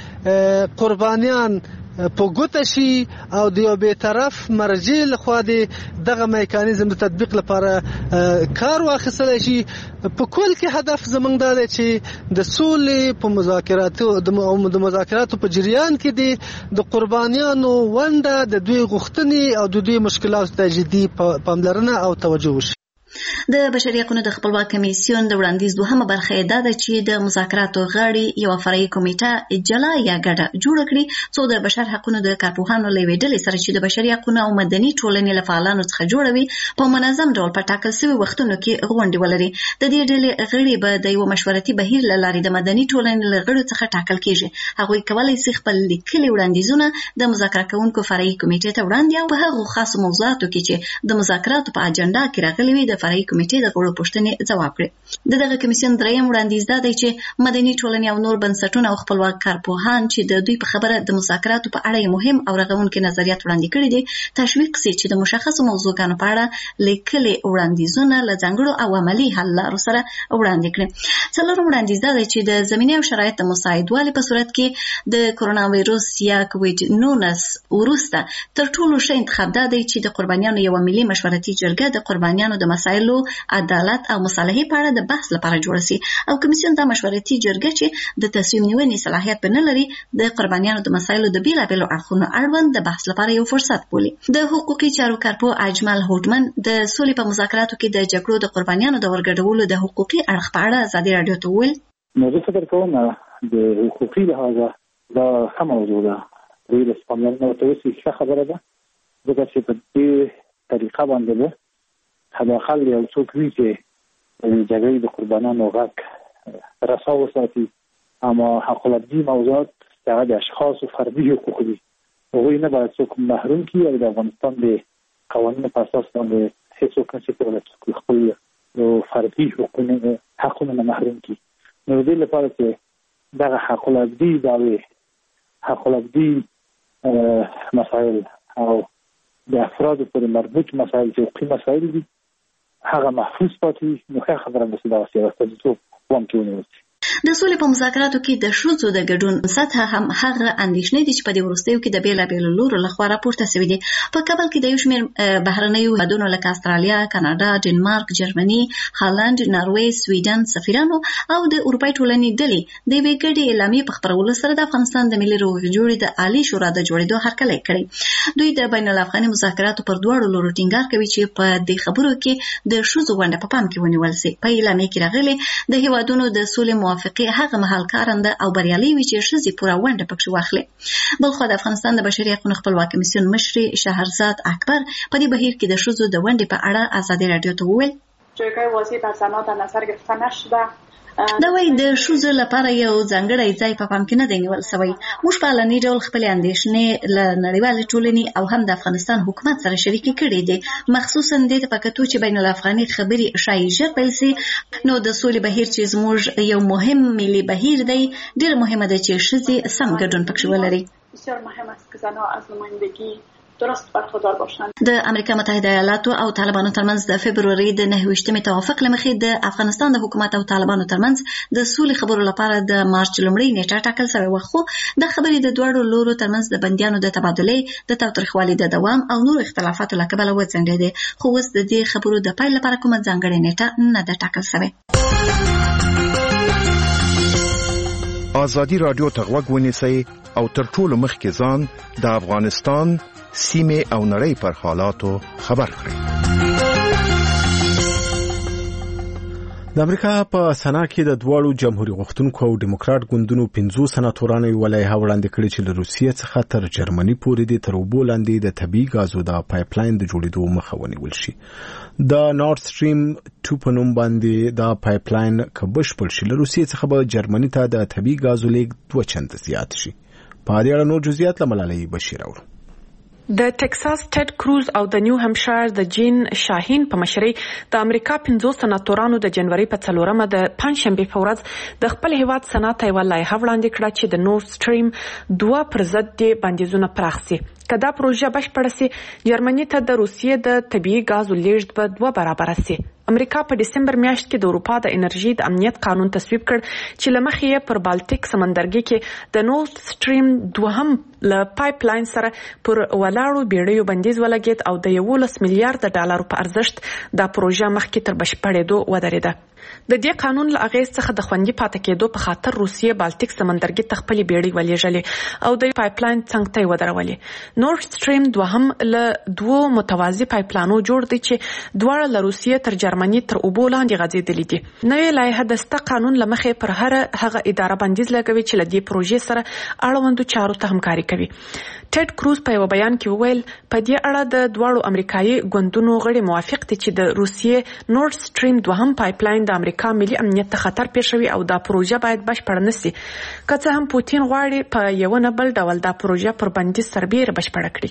د قربانیان په ګوته شي او د یو بیطرف مرجع لخوا دغه میکانیزم د تطبیق لپاره کار واخیستلی شي. په کل کې هدف زموږ دا دی چې د سولې په مذاکراتو د مذاکراتو په جریان کې د قربانیانو ونډه، د دوی غوښتنې او د دوی مشکلاتو ته جدي پاملرنه او توجه وشي. د بشري حقوقو د خپلواک کمیسیون د وړاندیز دوهمه برخه یې دا ده چې د مذاکراتو غاړې یوه فرعي کمیټه جلا یا ګډه جوړه کړي، څو د بشر حقوقو د کارپوهانو له یوې ډلې سره چې د بشري حقوقو او مدني ټولنې له فعالانو څخه جوړه وي په منظم ډول په ټاکل شوي وختونو کې غونډې ولري. د دې ډلې غړي به د یوه مشورتي بهیر له لارې د مدني ټولنې له غړو څخه ټاکل کېږي. هغوی کولی شي خپل لیکلي وړاندیزونه د مذاکره کوونکو فرعي کمیټې ته وړاندې او په هغو خاصو موضوعاتو کې چې د مذاکراتو په اجنډا کې راغلي وي د د فرعي کمیټې د غړو پوښتنې ځواب کړ. د دغه کمیسیون دریم وړاندیز دا دی چې مدني ټولنې او نور بنسټونه او خپلواک کارپوهان چې د دوی په خبره د مذاکراتو په اړه مهم او رغونکي نظریات وړاندې کړي دي تشویق سي چې د مشخصو موضوعاتو په اړه لیکلي وړاندیزونه له ځانګړو او عملي حل لارو سره وړاندې کړي. څلورم وړاندیز دا دی چې د زمینې او شرایطو د مساعدوالي په صورت کې د کرونا وایروس یا کووډ نولس وروسته تر ټولو ښه انتخاب دا دی چې د قربانیانو یو ملي مشورتي جرګه د قربانیانو د مسایلو عدالت او مصالحې په اړه د بحث لپاره جوړه سي او کمیسیون د مشورتي جرګه چې د تصمیم نیونې صلاحیت نه لري د قربانیانو د مسایلو د بیلابیلو اړخونو اړوند د بحث لپاره یو فرصت بولي. د حقوقي چارو کارپو اجمل هوډمن د سولې په مذاکراتو کې د جګړو د قربانیانو د ورګډولو د حقوقي اړخ په اړه ازادي راډیو ته وویل نو زه فکر کوم د حقوقي لحاظه دا ښه موضوع ده. دوی د سپملنه ورته وسي ښه خبره ده ځکه چې په دې طریقه باندې ده حداقل یو څوک وي چې د جګړې د قربانیانو غږ رسا وساتي. اما حق الابدي موضوعات هغه د اشخاص او فردي حقوق دي. هغوی نه باید څوک محروم کړي او د افغانستان د قوانینو په اساس باندې هیڅوک نشي کولی چې خپل فردي حقوقونه حقونه نه محروم کړي. نو د دې لپاره چې دغه حق الابدي دعوې حق الابدي مسایل او د افرادو پورې مربوط مسایل چې حقوقي مسایل دي هغه محفوظ پاتې نو ښه خبره ده چې دغه سیاست څوک پام کې ونیول شي. د سولې په مذاکراتو کې د ښځو د ګډون سطح هم هغه اندېښنې دي چې په دې وروستیو کې د بیلابیلو لورو لخوا راپورته شوي دي. په کابل کې د یو شمېر بهرنیو هیوادونو لکه استرالیا، کاناډا، ډنمارک، جرمني، هالند، ناروې، سویډن سفیرانو او د اروپای ټولنې ډلې د یوې ګډې اعلامیې په خپرولو سره د افغانستان د ملي روغې جوړې د عالي شورا د جوړېدو هرکلی کړی. دوی د بین الافغاني مذاکراتو پر دواړو لورو ټینګار کوي چې په دې خبرو کې د ښځو ونډه په پام کې ونیول شي. په اعلامیې کې راغلي د هیوادونو د سولې موافقې هغه مهال کارنده او بریالي وي چې ښځې پوره ونډه پکې واخلي. بلخو د افغانستان د بشري حقوقو خپلواک کمیسیون مشرې شهرزاد اکبر په دې بهیر کې د ښځو د ونډې په اړه ازادي راډیو ته وویل جایگاه واضحی بر زنان در نظر گرفته نشده. دا وایي د ښځو لپاره یو ځانګړی ځای په پام کې نه دی نیول شوی. موږ په علني ډول خپلې اندېښنې له نړیوالې ټولنې او هم د افغانستان حکومت سره شریکې کړې دي، مخصوصا دې ته په کتو چې بین الافغاني خبرې ښایي ژر پیل شي. نو د سولې بهیر چې زموږ یو مهم ملي بهیر دی ډېر مهمه ده چې ښځې سم ګډون پکې ولري. بسیار مهم است که زنها از نمایندگی درست برخوردار باشند. د امریکا متحده ایالاتو او طالبانو ترمنځ د فبروري د نهه ویشتمې توافق له مخې د افغانستان د حکومت او طالبانو ترمنځ د سولې خبرو لپاره د مارچ لومړۍ نیټه ټاکل شوې وه، خو د خبرې د دواړو لورو ترمنځ د بندیانو د تبادلې د تاوتریخوالي د دوام او نورو اختلافاتو له کبله وځنډېدې، خو اوس د دې خبرو د پیل لپاره کومه ځانګړې نیټه نه ده ټاکل شوې. ازادي راډیو ته غوږ ونیسئ او تر ټولو مخکې ځان د افغانستان سیمه او نړۍ پر حالاتو خبر کړئ. د امریکا په سنا کې د دواړو جمهوریت غوښتونکو او ډیموکرات ګوندونو پنځو سناتورانو ولایحه وړاندې کړې چې له روسیې څخه تر جرمني پورې د تر اوبو لاندې د طبیعي غازو د پایپلاین د جوړېدو مخه ونیول شي. د نورد سټریم دوه په نوم باندې دا پایپلاین که بشپړ شي له روسیې څخه به جرمني ته د طبیعي غازو لیږد دوه چنده زیات شي. په دې اړه نور جزئیات له ملالۍ بشیر اورو. د ټکساس ټډ کروز او د نیو همشایر د جین شاهین په مشرۍ د امریکا پنځو سناتورانو د جنوري په څلورمه د پنځشنبه په ورځ د خپل هیواد سنات یې ولایحه وړاندې کړه چې د نورد سټریم دوه پر ضد د بندیزونه پراخ شي. کدا پروژه بشپړه شي جرمني ته د روسیې د طبيعي غازو لیږد به دوه برابر شي. امریکا په دسمبر میاشت کې د اروپا د انرژي د امنیت قانون تصویب کړ چې لمخې یې پر بالټیک سمندرګي کې د نورد سټریم دوهم ل پایپلاین سره پر ولاړو بیړیو بندیز ولګید او د یولس میلیارډ ډالر په ارزښت د پروژه مخکې تر بشپړېدو ودرېده. د دې قانون له اغیز څخه د خوندي پاتې کېدو په خاطر روسیې بالټیک سمندرګي ته خپل بیړۍ ولېږلې او د پایپلاین څنګ ته ودرولې. نورد سټریم دوهم له دوه متوازي پایپلانو جوړ دي چې دواړه له روسیې تر جرمني تر اوبو لاندې غځېدلې دي. نوې لایحه د سته قانون له مخې پر هر هغه اداره بندیز لګوي چې له دې پروژې سره اړوندو چارو ته همکاري کوي. ټډ کروز په یو بیان کې وویل په دې اړه د دواړو امریکایي ګوندونو غړي موافق دي چې د روسیې نورد سټریم دوهم پایپلاین د امریکا ملي امنیت ته خطر پېښوي او دا پروژه باید بشپړه نشي. که څه هم پوتین غواړي په یو نه بل ډول دا پروژه پر بندیز سربېره بشپړه کړي.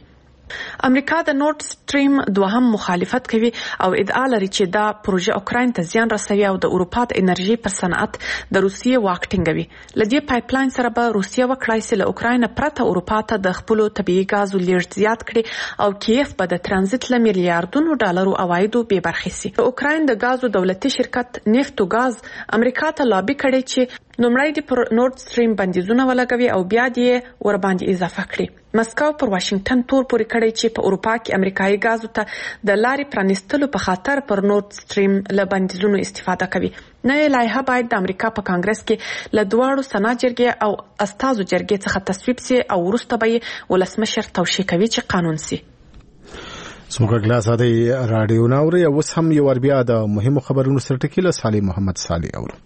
امریکا د نورد سټریم دوهم مخالفت کوي او ادعا لري چې دا پروژه اوکراین ته زیان رسوي او د اروپا د انرژي پر صنعت د روسیې واک ټینګوي. لدې پایپلاین سره به روسیه وکړای شي له اوکراین پرته اروپا ته د خپل طبيعي غازو لیږد زیات کړي او کیف به د ترانزیت ل میلیارډونو ډالرو عوایدو به برخه شي. اوکراین د غازو دولتي شرکت نفت او غاز امریکا ته لابي کړي چې نومړی د پر نورد سټریم بندیزونه ولګوي او بیا دې ور باندې اضافه کړي. مسکو پر واشنگټن تور پورې کړی چې په اروپا کې امریکایي غازو ته د لارې پرانیستلو په خاطر پر نورد سټریم له بندیزونو استفاده کوي. نوې لایحه باید د امریکا په کانګرس کې له دواړو سنا جرګې او استازو جرګې څخه تصویب شي او وروسته به یې ولسمشر توشیح کوي چې قانون شي. سمګه ګلاس ادي رادیو ناوري اوس هم یو ور بیا د مهمو خبرونو سره ټکیله صالح محمد صالح اورو.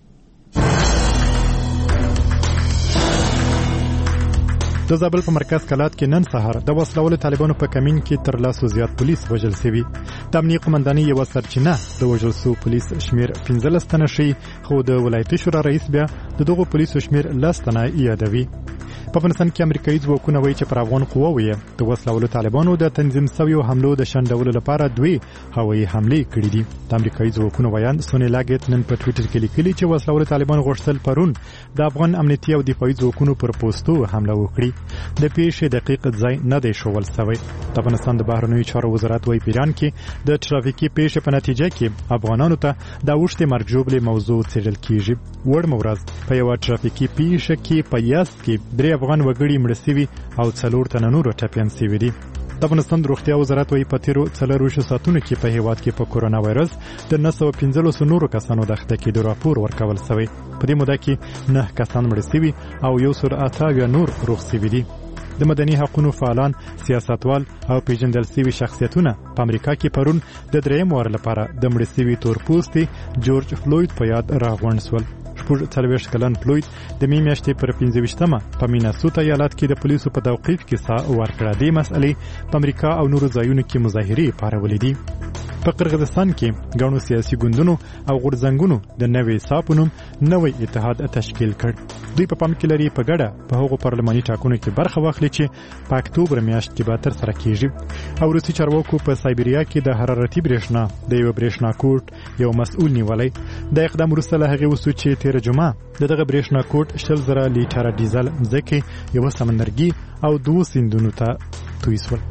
د زابل په مرکز کلات کې نن سهار د وسلوالو طالبانو په کمین کې تر لاسو زیات پولیس وژل شوي. د امنیتي قومندانۍ یو سرچینه د وژل شوو پولیس شمیر پنځلس تنه شي، خو د ولایتي شورا رئیس بیا د دغو پولیسو شمیر لس تنه یادوي. په افغانستان کې امریکایي ځواکونه وایي چې پر افغان قواوو د وسلوالو طالبانو د تنظیم شویو حملو د شنډولو لپاره دوی هوایي حملې کړې دي. د امریکایي ځواکونو ویان سونی لاګټ نن په ټوئیټر کې لیکلي چې وسلوالو طالبان غوښتل پرون د افغان امنیتي او دفاعي ځواکونو پر پوسټو حمله وکړي. د پیښې دقیق ځای نه دی ښوول شوی. د افغانستان د بهرنیو چارو وزارت وايي پیران کې د ټرافیکي پیښې په نتیجه کې افغانانو ته د اوښتې مرګ ژوبلې موضوع څېړل کیږي. وړ مورز په یو ټرافیکي پیښه کې په یاست کې درې افغان وګړي مړ شوي او څلور تنه نور ټپیان شوي دي. د افغانستان د روغتیا وزارت وايي په تیرو څلورویشتو ساعتونو کې په هیواد کې په کورونا وایرس د نهه سوه پنځلسو نورو کسانو د اخته کېدو راپور ورکول شوی. په دې موده کې نه کسان مړه شوي او یو سل اته اویا نور روغ شوي دي. د مدني حقوقو فعالان، سیاستوال او پیژندل شوي شخصیتونه په امریکا کې پرون د درېیم وار لپاره د مړه شوي تورپوستي جورج فلوید په یاد راغونډ شول. شپږ څلوېښت کلن فلوید د مې میاشتې پر پنځه ویشتمه په میناسوتا ایالت کې د پولیسو په توقیف کې ساه ورکړه. دې مسئلې په امریکا او نورو ځایونو کې مظاهرې پارولې دي. په قرغیزستان کې ګڼو سیاسي ګوندونو او غورځنګونو د نوې سا په نوم نوی اتحاد تشکیل کړ. دوی په پام کې لري په ګډه په هغو پارلماني ټاکنو کې برخه واخلي چې په اکتوبر میاشت کې به ترسره کیږي. او روسي چارواکو په سایبریا کې د حرارتي برېښنا د یو برېښنا کوټ یو مسؤل نیولی. د اقدام وروسته له هغې وسو چې تېره جمعه د دغه برېښنا کوټ شل زره لیټره ډیزل مځکې یوه سمندرګي او دوو سیندونو ته توی شول.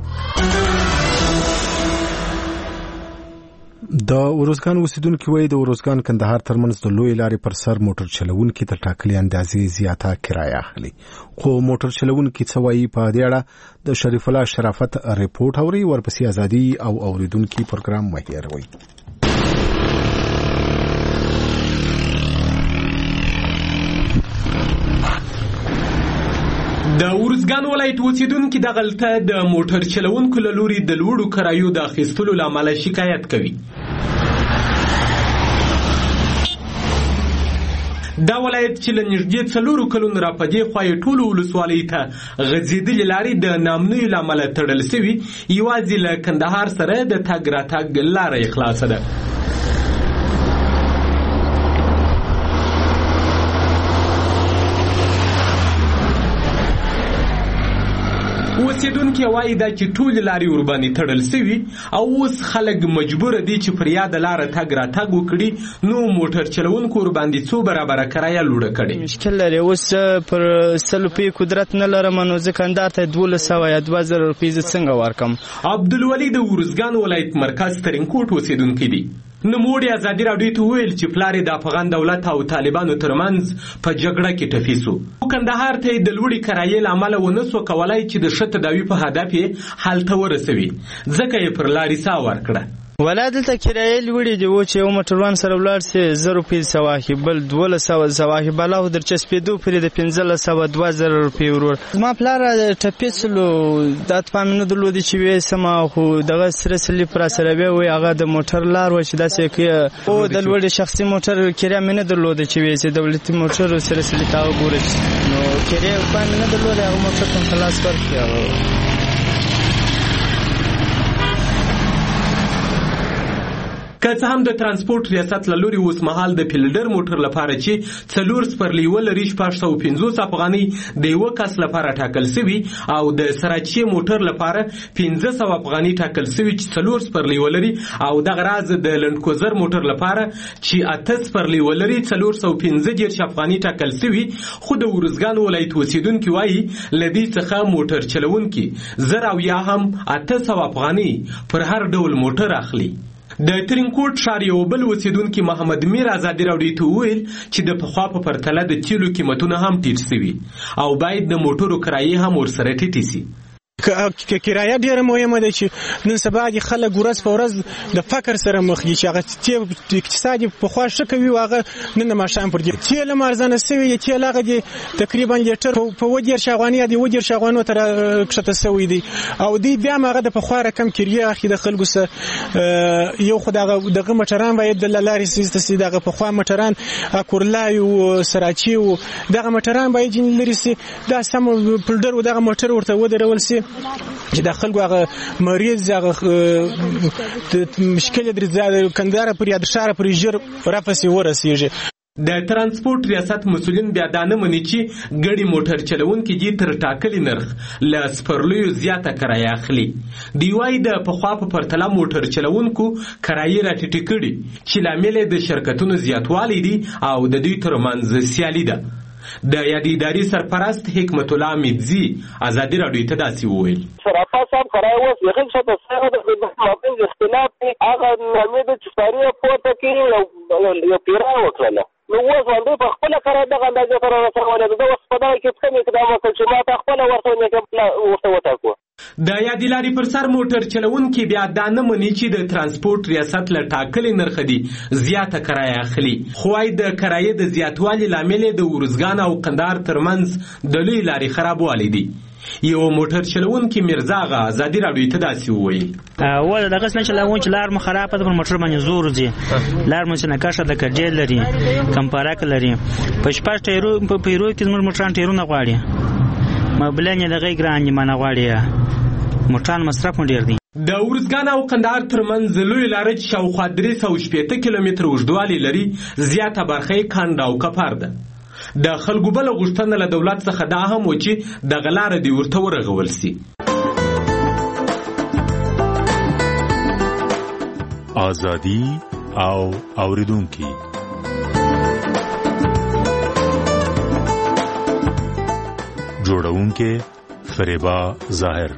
د اروزګان اوسیدونکو وایي د اروزګان کندهار ترمنځ د لوی لارې پر سر موټر چلوونکي تر ټاکلې اندازې زیاته کرایه اخلي. خو موټر چلوونکي څه وایي په دې اړه د شریف الله شرافت ریپورت اوري. ورپسې ازادي او اوریدونکو پروګرام مهیروي. د ورزګان ولایت اوسیدونکو د غلطه د موټر چلوونکو له لوري د لوړو کرایو د اخیستلو لامل شکایت کوي. دا ولایت چې له نږدې څلورو کلونو را په دې خوا یې ټولو ولسوالیو ته غځېدلې لارې د ناامنیو له امله تړل شوي، یوازې له کندهار سره د تګ راتګ لاره یې خلاصه ده. اوسیدونکي وایي دا چې ټولې لارې ورباندې تړل شوي او اوس خلک مجبور دي چې پر یاده لاره تګ راتګ وکړي، نو موټر چلوونکو ورباندې څو برابره کرایه لوړه کړې. مشکل لري اوس پر سل روپۍ قدرت نه لرم، نو زه کندهار ته دولس سوه یا دوه زره روپۍ زه څنګه ورکم. عبدالولي د ورزګان ولایت مرکز ترینکوټ اوسیدونکی دی. نوموړي ازادي راډیو ته وویل چې پلار یې د افغان دولت او طالبانو ترمنځ په جګړه کې ټپي شو. کندهار ته یې د لوړې کرایې له امله ونه سو کولای چې د ښه تداوي په هدف یې هلته ورسوي، ځکه یې پر لارې ساه ورکړه. ولا دلته کرایې لوړې دي، و چې یو موټروان سره ولاړ سي زر روپۍ سوه اخلي، بل دولس سوه سوه اخلي، بلا خو در چسپېدو پورې د پنځلس سوه دوه زره روپۍ ورور. زما پلار ټپي سلو دا ته مې نه درلودې چې ویسم، خو دغه سره سلیپ را سره وی وایي هغه د موټر لار وه چې داسې کوي. خو د لوړې شخصي موټر کرایه مې نه درلوده چې ویسې دولتي موټر سره سلیپ هغه ګوره نو کرایه مې نه درلوده، هغه موټر ته خلاص ورکړي. هغه که څه هم د ترانسپورت ریاست له لوري اوس مهال د فیلډر موټر لپاره چې څلور سپرلي ولري شپږ سوه پنځوس افغانۍ د یوه کس لپاره ټاکل سوي او د سراچي موټر لپاره پنځه سوه افغانۍ ټاکل سوي چې څلور سپرلي ولري او دغه راز د لنډکوزر موټر لپاره چې اته سپرلي ولري څلور سوه پنځه دېرش افغانۍ ټاکل سوي. خو د ارزګان ولایت اوسیدونکي وایي له دې څخه موټر چلونکي زر او یا هم اته سوه افغانۍ پر هر ډول موټر اخلي. د ترینکوټ ښار یو بل اوسیدونکي محمد میر ازادي راډیو ته وویل چې د پخوا په پرتله د تیلو قیمتونه هم ټیټ سوي او باید د موټرو کرایې هم ورسره ټیټې سي. که کرایه ډیره مهمه ده چې نن سبا دي خلک ورځ په ورځ د فقر سره مخ دي چې هغه اقتصاد په خوا ښه کوي او هغه نن ماښام پر دي تیل هم ارزانه سوي دي. تیل هغه دي تقریبا لیټر په اووه دېرش افغانۍ دي اووه دېرش افغانیو ته راکښته سوی دی او دوی بیا هم هغه د پخوا رقم کرایه اخلي د خلکو سره. یو خو دغه دغه موټران باید د لارې سیسته سي دغه پخوا موټران اکورلای او سراچي او دغه موټران باید ځینې لرې سي دا سم فیلډر و دغه موټر ورته ودرول سي چې د خلکو هغه مریض هغه مشکل درې کندهار پورې یا د ښار پورې ژر راپسې ورسېږي. د ترانسپورت ریاست مسؤلین بیا دا نه مني چې ګڼې موټر چلونکي دي تر ټاکلي نرخ له سپرلیو زیاته کرایه اخلي. دوی وایي د پخوا په پرتله موټر چلونکو کرایې راټیټې کړي چې لامل د شرکتونو زیاتوالی دی او د دوی ترمنځ سیالي ده. د یادې ادارې سرپرست حکمت الله میدزي ازادي راډیو ته داسې وویل شرافت صاحب کرایه اوس یقین شته سره د خدمت مابین اختلاف دی هغه نامې د چپاري پورته کې یو پیرا وکړله نو اوس باندې په خپل کرایه دغه اندازه پر رسولې ده اوس په دا کې څه اقدام وکړ چې ما ته خپل ورته نه ورته وټاکو. د یادې لارې پر سر موټر چلونکي بیا دا نه مني چې د ترانسپورت ریاست له ټاکلي نرخه دي زیاته کرایه اخلي. خو وايي د کرایې د زیاتوالي لامل د ارزګان او قندهار ترمنځ د لوی لارې خرابوالی دی. یو موټر چلونکي میرزا آغا ازادي راډیو ته داسې وویل و دغه څه چلون چې لار مو خرابه ده پر موټر باندې زور ځي لار مو چې نقشه د کډې لري کمپارک لري په شپږ ټیرو په پیرو کې زموږ موټران ټیرونه غواړي مبلنه د غي ګران نه غواړي موټران مصرف مو ډیر دي. د ارزګان او قندهار ترمنځ لوی لاره چې شاوخوا درې سوه شپېته کیلومتره اوږدوالی لري زیاته برخه یې کند او کپر ده. د خلکو بله غوښتنه له دولت څخه دا هم و چې دغه لاره دې ورته ورغول سي. ازادي او اوریدونکي جوړونکي فریبا ظاهر.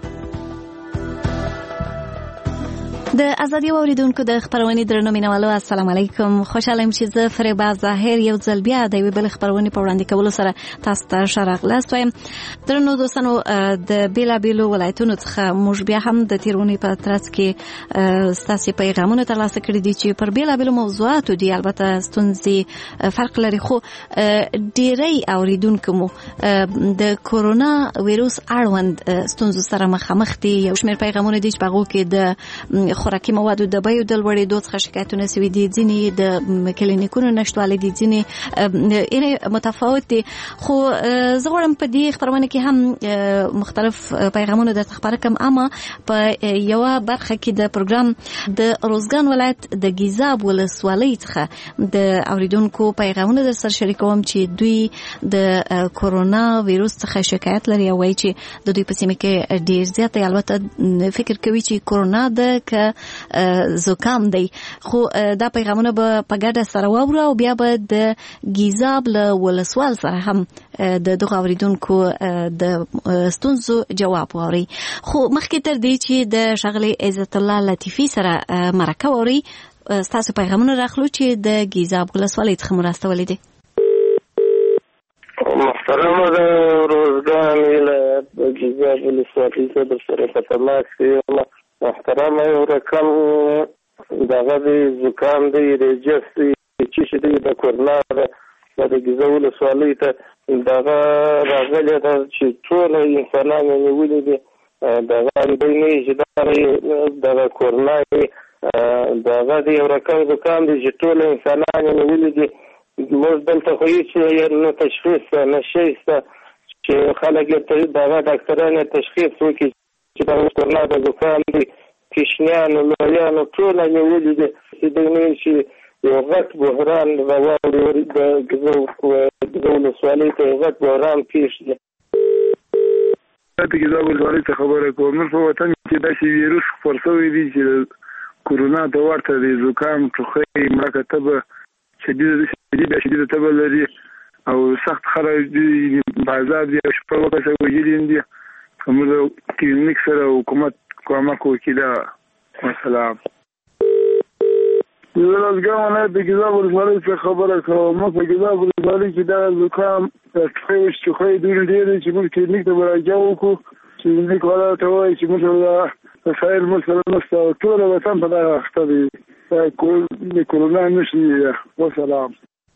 د ازادي اوریدونکو د خبرونې درنو مینوالو السلام علیکم. خوشاله یم چې زه فریبا ظاهر یو ځل بیا د یوې بلې خبرونې په وړاندې کولو سره تاسو ته ښه راغلاست وایم. درنو دوستانو د بېلابېلو ولایتونو څخه موږ بیا هم د تېر اونۍ په ترڅ کې ستاسې پیغامونه ترلاسه کړي دي چې پر بېلابېلو موضوعاتو دي البته ستونزې فرق لري خو ډېری اوریدونکو مو د کورونا ویروس اړوند ستونزو سره مخامخ دي. یو شمېر پیغامونه دي چې په هغو کې د خوراکي موادو د بیو د لوړېدو څخه شکایتونه سوي دي ځینې د کلینیکونو نشتوالی دي ځینې یعنې متفاوت دي خو زه غواړم په دې خپرونه کې هم مختلف پیغامونه درته خپاره کړم اما په یوه برخه کې د پروګرام د روزګان ولایت د ګیزاب ولسوالۍ څخه د اوریدونکو پیغامونه در سره شریکوم چې دوی د کورونا ویروس څخه شکایت لري او وایي چې د دوی په سیمه کې ډېر زیات دی البته فکر کوي چې کورونا د که زکام دی خو دا پیغامونه به په ګډه سره واورو او بیا به د ګیزاب له ولسوال سره هم د دغه اوریدونکو د ستونزو جواب واوري. خو مخکې تر دې چې د ښاغلي عزت الله لطیفي سره مرکه واوري ستاسو پیغامونه راخلو چې د ګیزاب ولسوالۍ څخه مو راستولي دي. محترمه د روزګان ولایت د ګیزاب ولسوالۍ څخه در سره په تماس کې محترمه یو رقم دغه د زکام دی رجس دی چې دی د کورونا د ګیزاب ولسوالۍ ته دغه راغلی ده چې ټول انسانان نیولي دي دغه دوی نه چې دغه کورونا دغه د یو رقم زکام دی چې ټول انسانان نیولي دي. موږ دلته خو هېڅ نه تشخیص نشی شته چې خلک یې دغه ډاکټران یې تشخیص وکړي چې دا کورونا د زکام دی کشمیانو لویانو ټول نیولي دي رسېدلی نه وي چې یو غټ بحران راواړي د ګیزاب ولسوالۍ ته یو غټ بحران پېښ دی. د ګیزاب ولسوالۍ څخه خبره کوم. موږ په وطن کې داسې ویروس خپور شوی دی چې کورونا ته ورته دی. زکام، ټوخی، مړه تبه، شدیده شدیده شدیده تبه لري او سخت خلک دي، بازار دی او شپږ کسه وژلي دي. موږ د کلینیک سره حکومت کومک وکړي. دا والسلام. زه لږه ونه د ګیزاب ولسوالۍ څخه خبره کوم. موږ په ګیزاب ولسوالۍ کې دا زکام، ټوخی، ټوخی ډېر ډېر چې موږ کلینیک ته راځو وکړو. کلینیک والا ته وایي چې موږ وسایل موږ سره نشته. ټول وطن په دغه اخته دی. د کورونا نشي. والسلام.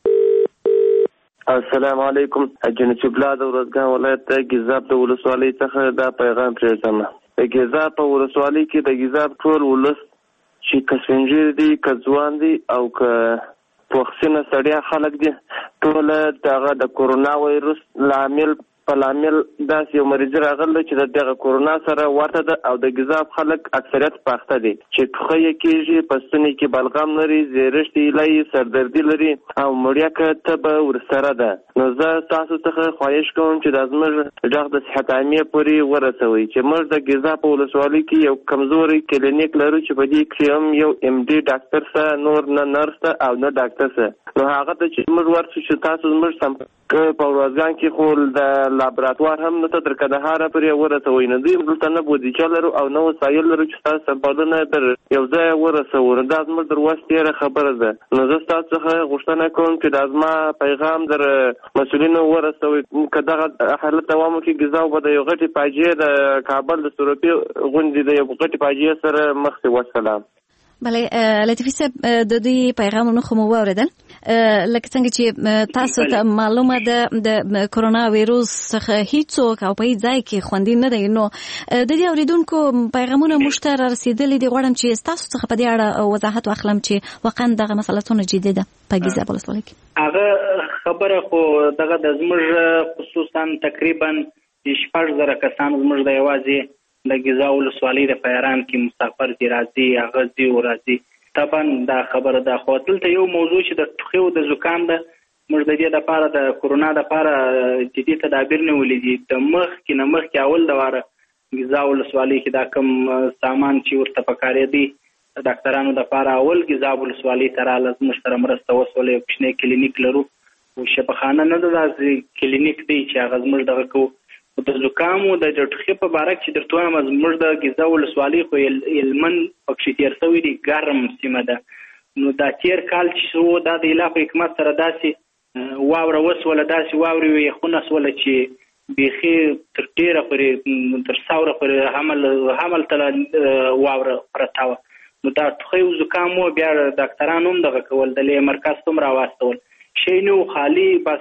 السلام علیکم. جنوب شبلا د ورځګان ولایت د ګیزاب د ولسوالۍ څخه دا پیغام پرېږدم. د ګیزاب په ولسوالۍ کې د ګیزاب ټول ولس چې که سپین دي، که ځوان دي او که پوخسینه سړیا خلک دي، ټول دغه د کورونا وایرس لامل په لامل داسې یو مریض راغلی چې د دغه کورونا سره ورته ده او د ګیزاب خلک اکثریت پاخته دي چې ټوخی یې کېږي، په ستوني کې بلغم لري، زیرښت ایله یې سردردي لري او مړیکه تبه ورسره ده. نو زه تاسو څخه خواهش کوم چې دا زموږ غږ د صحت عامې پورې ورسوئ چې موږ د ګیزاب په ولسوالۍ کې یو کمزوری کلینیک لرو چې په دې کې هم یو ایم ډي ډاکټر سه، نور نه نرس ته او نه ډاکټر سه. نو هغه ته چې موږ ورسو چې تاسو زموږ که په ورځګان کې خو د لابراتوار هم نشته، تر کندهار پورې ورسوئ. نو دوی دلته نه بودیجه لرو او نه وسایل لرو چې تاسو سمپلونه تر یو ځای ورسوو. نو دا زموږ در وس تېره خبره ده. نو زه ستاسو څخه غوښتنه کوم چې دا زما پیغام در مسؤلینو ورسوئ. که دغه حالت دوام وکړي، ګیزاب به د یو غټې فاجعې د کابل د سروپي غونډې د یو غټې فاجعې سره مخ شي. والسلام. بله لطیفي صاحب، د دوی پیغامونه خو مو واورېدل. لکه څنګه چې تاسو ته معلومه ده د کورونا ویروس څخه هیڅوک او په هیڅ ځای کې خوندي نه دی. نو د دې اورېدونکو پیغامونه موږ ته رارسېدلي دي. غواړم چې ستاسو څخه په دې اړه وضاحت واخلم چې واقعا دغه مسله څومره جدي ده په ګیزاب ولسوالۍ کې. هغه خبره خو دغه د زموږ خصوصا تقریبا شپږ زره کسان زموږ د یوازې د ګیزاب ولسوالۍ د پیران کې مسافر دي، راځي، هغه ځي او راځي. طبعا دا خبره ده. خو دلته یو موضوع چې د ټوخي او د زکام ده، موږ د دې لپاره د کورونا لپاره جدي تدابیر نیولي دي. د مخکې نه مخکې اول د واره ګیزاب ولسوالۍ کې دا کوم سامان چې ورته پکارېدي د ډاکټرانو لپاره اول ګیزاب ولسوالۍ ته راله، زموږ سره مرسته وسوله. یو کوچنی کلینیک لرو، شفاخانه نه ده، داسې کلینیک دی چې هغه زموږ دغه کوو. د زکام او د ټوخي په باره کې درته وایم، زموږ د ګیزاب ولسوالۍ خو هلمند پکښې تېر شوی دی، ګرم سیمه ده. نو دا تېر کال چې شو، دا د الله په حکمت سره داسې واوره وسوله، داسې واورې یخونه سوله چې بیخي تر ډېره پورې تر ساوره پورې حمل حمل ته واوره پرته وه. نو دا ټوخی او زکام و، بیا ډاکټران هم دغه کول، د لې مرکز ته هم راواستول. شی نه و خالي، بس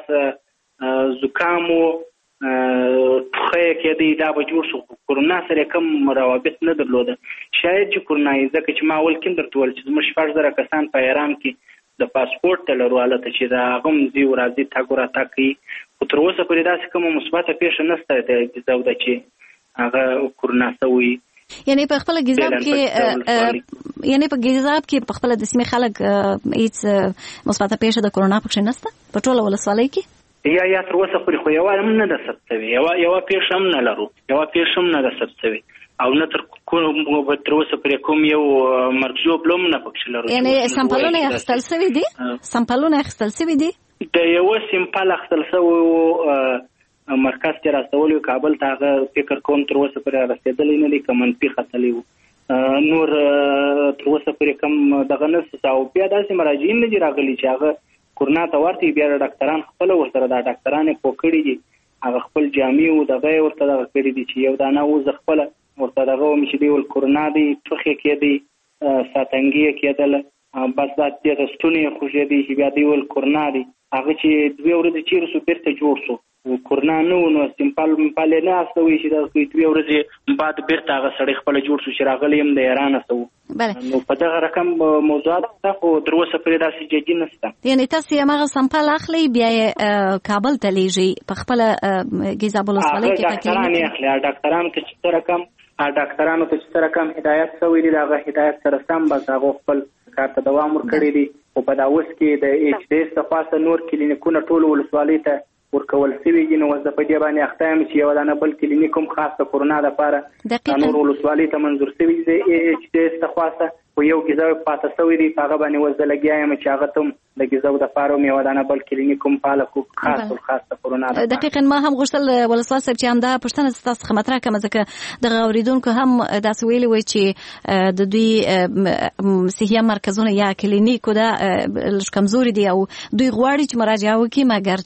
زکام و ټوخی کېدی، دا به جوړ شو. کورونا سره کوم روابط نه درلوده. شاید چې کورونا یې ځکه چې ما اول کې درته وویل چې زموږ شپږ زره کسان په ایران کې د پاسپورټ ته لرو، هلته چې د هغه هم ځي او راځي، تګ او راتګ کوي. خو تر اوسه پورې داسې کومه مثبته پیښه نشته د ګیزاب ده چې هغه کورونا شوی. یعنی په خپل ګیزاب کې یعنی په ګیزاب کې په خپل د سیمې خلک هیڅ مثبته پیښه د کورونا پکښې نشته په ټوله ولسوالۍ کې؟ یا یا تر اوسه پورې خو یوه هم نه ده ثبت شوې، یوه یوه پیښه هم نه لرو، یوه پیښه هم نه ده ثبت شوې او نه تر تر اوسه پورې کوم یو مرجوب لوم نه پکښې لرو. یعنی سمپلونه اخیستل شوي دي؟ سمپلونه اخیستل شوي دي؟ د یوه سمپل اخیستل شوی و، مرکز کې راستولی و کابل ته، هغه فکر کوم تر اوسه پورې رسېدلی نه دی، که منفي ختلی و. نور تر اوسه پورې کوم دغه نشته. او بیا داسې مراجعین نه دي راغلي چې هغه کورونا ته ورته، بیا ډاکټران خپله ورسره دا ډاکټران یې پوه کړي دي، هغه خپل جامې و دغه یې ورته دغه کړي دي چې یو دانه و زه خپله ورته دغه وم چې دی ول کورونا دی، ټوخ یې کېدی، ساتنګي یې کېدله، بس دا دې ته ستونی یې خوږېدی چې بیا دی ول کورونا دی. هغه چې دوې ورځې چېرې شو بېرته جوړ شو، کورونا نه و، نو سمپل ممپل یې نه استوي چې دغه دوې ورځې بعد بېرته هغه سړی خپله جوړ شو چې راغلی یم د ایران استو. نو په دغه رقم موضوعات ده، خو تر اوسه پورې داسې جدي نشته. یعنې تاسو هماغه سمپل اخلئ، بیا یې کابل ته لیږئ، په خپله ګیزاب ولسوالۍ کې ډاکټران یې اخلي. ډاکټرانو ته چې څه رقم ډاکټرانو ته چې څه رقم هدایت شوی دی، د هغه هدایت سره سم بس هغه خپل کار ته دوام ورکړی دی او په دا اوس کې د ایچ ډي اس څخه نور کلینیکونه ټول ولسوالۍ ته ورکول شوي دي. نو زه په دې باندې اخته یم چې یو دانه بل کلینیک هم خاص د کورونا لپاره نور ولسوالۍ ته منظور شوي دي ایچ ډي اس څخه خو یو ګیزو پاته شوی دی په هغه باندې اوس زه لګیا یم چې هغه ته د ګیزو دپاره هم یو دانه بل کلینیک هم فعاله کړو خاص خاص د کورونا لپاره. دقیقاً ما هم غوښتل ولسوال صاحب چې همدا پوښتنه ستاسو څخه مطرح کړم ځکه دغه اورېدونکو هم داسې ویلي وی چې د دوی صحیه مرکزونه یا کلینیکو دا لږ کمزوري دي او دوی غواړي چې مراجعه وکړي مګر